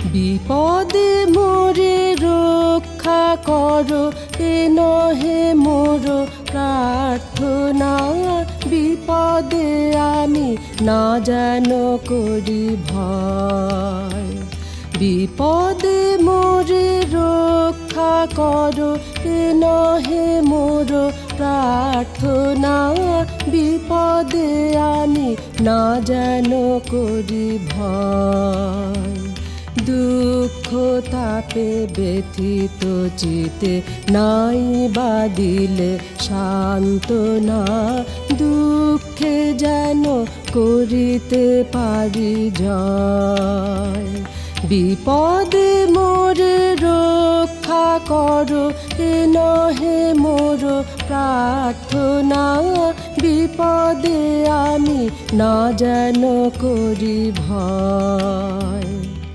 বিপদে মোরে রক্ষা করো, এ নহে মোর প্রার্থনা। বিপদে আমি না যেন করি ভয়। বিপদে মোরে রক্ষা করো, এ নহে মোর প্রার্থনা। বিপদে আমি না যেন করি ভয়। দুঃখ তাপে ব্যথিত চিতে নাই বা দিলে সান্ত্বনা। দুঃখে যেন করিতে পারি জয়। বিপদে মোরে রক্ষা করো, এ নহে মোর প্রার্থনা। বিপদে আমি না যেন করি ভয়।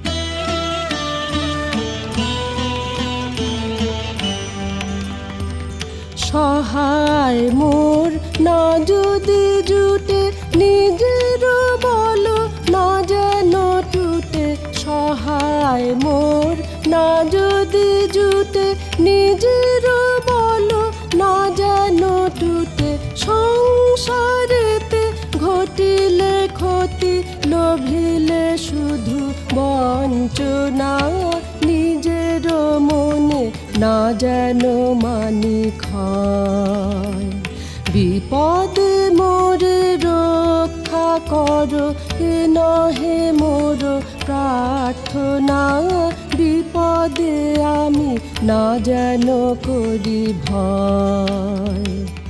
সহায় মোর না যদি জুটে, নিজের বল না যেন টুটে। সহায় মোর না যদি জুটে, নিজের বল না যেন টুটে। সংসারেতে ঘটিলে ক্ষতি, লোভিলে শুধু বঞ্চনা। নিজের মনে না যেন মানি ক্ষয়। বিপদে মোরে রক্ষা করো, এ নহে মোর প্রার্থনা। বিপদে আমি না যেন করি ভয়।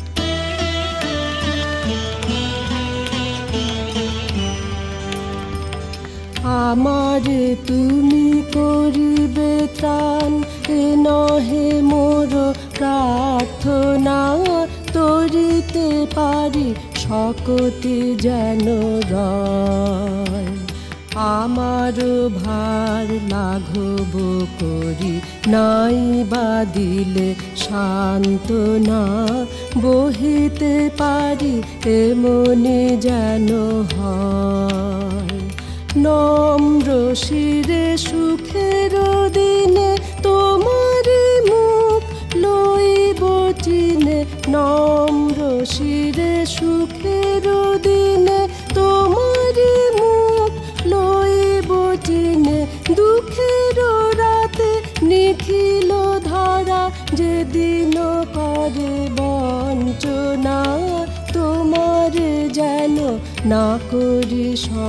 আমার তুমি করিবে ত্রাণ, এ নহে মোর প্রার্থনা। তরিতে পারি শকতি যেন রয়। আমার ভার লাঘব করি নাই বা দিলে সান্ত্বনা। বহিতে পারি এমনি যেন হয়। নম্র শিরে সুখের দিনে তোমারি মুখ লইব চিনে। নম্র শিরে সুখের দিনে তোমারি মুখ লইব চিনে। দুঃখের রাতে নিখিল ধরা, যেদিন করে বঞ্চনা। তোমারে যেন না করি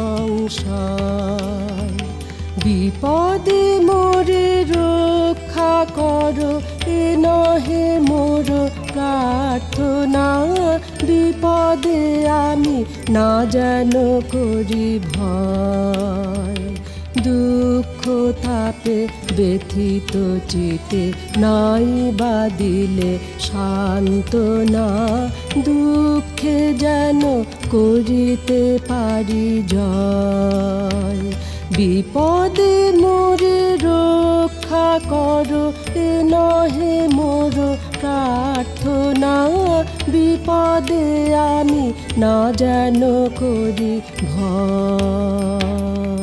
সংশয়। বিপদে মোরে রক্ষা করো, এ নহে মোর প্রার্থনা। বিপদে আমি না যেন করি ভয়। দুঃখ তাপে ব্যথিত চিতে নাই বা দিলে সান্ত্বনা। দুঃখে যেন করিতে পারি জয়। বিপদে মোরে রক্ষা করো, এ নহে মোর প্রার্থনা। বিপদে আমি না যেন করি ভয়।